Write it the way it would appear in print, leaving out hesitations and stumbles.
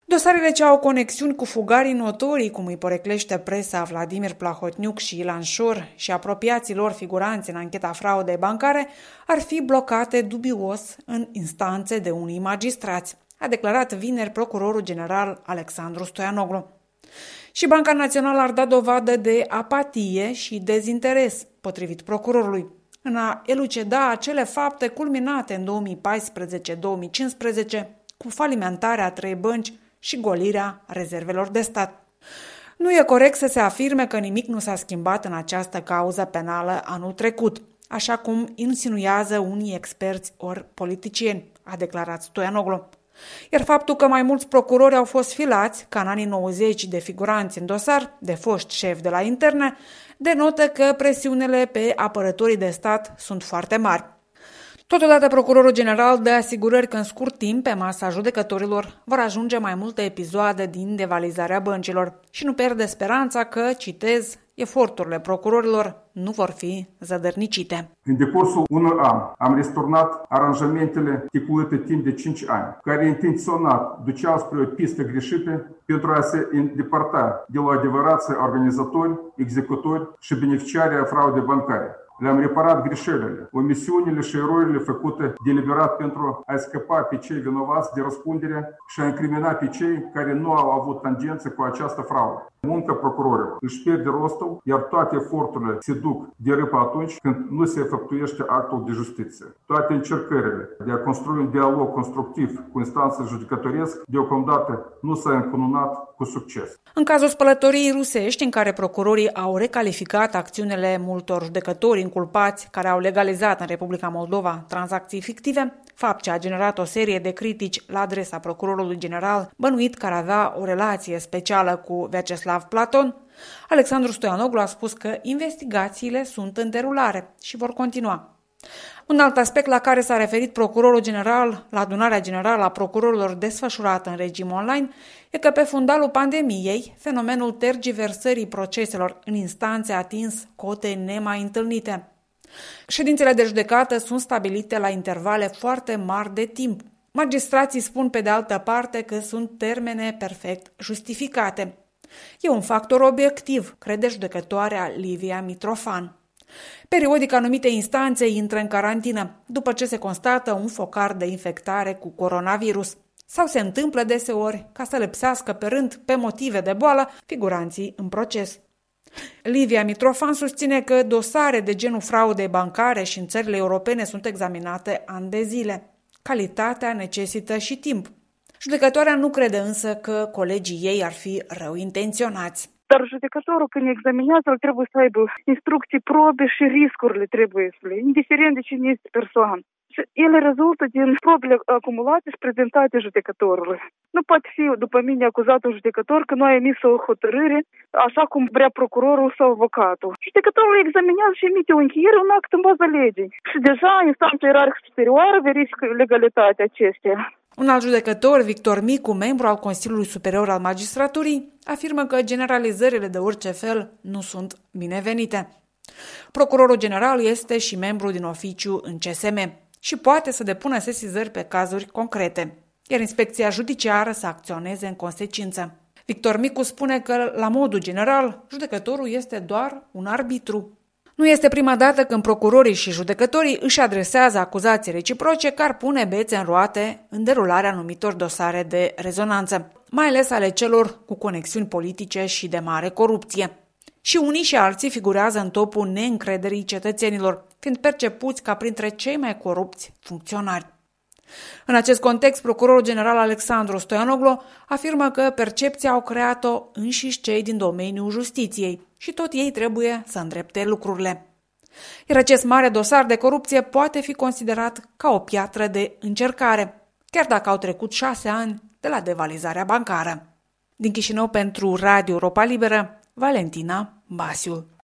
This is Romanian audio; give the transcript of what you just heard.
Dosarele ce au conexiuni cu fugarii notorii, cum îi poreclește presa Vladimir Plahotniuc și Ilan Șor și apropiații lor figuranți în ancheta fraudei bancare, ar fi blocate dubios în instanțe de unii magistrați, a declarat vineri procurorul general Alexandru Stoianoglu. Și Banca Națională ar da dovadă de apatie și dezinteres, potrivit procurorului, în a elucida acele fapte culminate în 2014-2015 cu falimentarea a 3 bănci și golirea rezervelor de stat. Nu e corect să se afirme că nimic nu s-a schimbat în această cauză penală anul trecut, așa cum insinuează unii experți ori politicieni, a declarat Stoianoglu. Iar faptul că mai mulți procurori au fost filați, ca în anii 90 de figuranți în dosar, de foști șefi de la interne, denotă că presiunile pe apărătorii de stat sunt foarte mari. Totodată, procurorul general dă asigurări că în scurt timp, pe masa judecătorilor, vor ajunge mai multe episoade din devalizarea băncilor și nu pierde speranța că, citez, eforturile procurorilor nu vor fi zădărnicite. În decursul unui an am resturnat aranjamentele ticulite timp de 5 ani, care intenționat duceau spre o pistă greșită pentru a se îndepărta de la adevărații organizatori, executori și beneficiari ai fraudei bancare. Le-am reparat greșelile, omisiunile și erorile făcute deliberat pentru a scăpa pe cei vinovați de răspundere și a incrimina pe cei care nu au avut tangență cu această fraudă. Munca procurorilor își pierde rostul, iar toate eforturile se duc de râpă atunci când nu se efectuiește actul de justiție. Toate încercările de a construi un dialog constructiv cu instanțele judecătoresc deocamdată nu s-a încununat cu succes. În cazul spălătoriei rusești, în care procurorii au recalificat acțiunile multor judecători inculpați care au legalizat în Republica Moldova tranzacții fictive, fapt ce a generat o serie de critici la adresa procurorului general, bănuit că ar avea o relație specială cu Vyacheslav Platon, Alexandru Stoianoglu a spus că investigațiile sunt în derulare și vor continua. Un alt aspect la care s-a referit procurorul general la adunarea generală a procurorilor desfășurată în regim online e că pe fundalul pandemiei, fenomenul tergiversării proceselor în instanțe a atins cote nemai întâlnite. Ședințele de judecată sunt stabilite la intervale foarte mari de timp. Magistrații spun pe de altă parte că sunt termene perfect justificate. E un factor obiectiv, crede judecătoarea Livia Mitrofan. Periodic, anumite instanțe intră în carantină după ce se constată un focar de infectare cu coronavirus sau se întâmplă deseori ca să lipsească pe rând, pe motive de boală, figuranții în proces. Livia Mitrofan susține că dosare de genul fraudei bancare și în țările europene sunt examinate ani de zile. Calitatea necesită și timp. Judecătoarea nu crede însă că colegii ei ar fi rău intenționați. Dar judecătorul când examinează, el trebuie să aibă instrucții, probe și riscurile trebuie să le, indiferent de cine este persoană. Și ele rezultă din probele acumulate și prezentate judecătorului. Nu poate fi, după mine, acuzat un judecător că nu a emis o hotărâre așa cum vrea procurorul sau avocatul. Judecătorul examinează și emite o încheiere, un act în baza legii. Și deja instanța ierarhică superioară verifică legalitatea acesteia. Un alt judecător, Victor Micu, membru al Consiliului Superior al Magistraturii, afirmă că generalizările de orice fel nu sunt binevenite. Procurorul general este și membru din oficiu în CSM și poate să depună sesizări pe cazuri concrete, iar inspecția judiciară să acționeze în consecință. Victor Micu spune că, la modul general, judecătorul este doar un arbitru. Nu este prima dată când procurorii și judecătorii își adresează acuzații reciproce care ar pune bețe în roate în derularea anumitor dosare de rezonanță, mai ales ale celor cu conexiuni politice și de mare corupție. Și unii și alții figurează în topul neîncrederii cetățenilor, fiind percepuți ca printre cei mai corupți funcționari. În acest context, procurorul general Alexandru Stoianoglu afirmă că percepția au creat-o înșiși cei din domeniul justiției și tot ei trebuie să îndrepte lucrurile. Iar acest mare dosar de corupție poate fi considerat ca o piatră de încercare, chiar dacă au trecut 6 ani de la devalizarea bancară. Din Chișinău pentru Radio Europa Liberă, Valentina Basiul.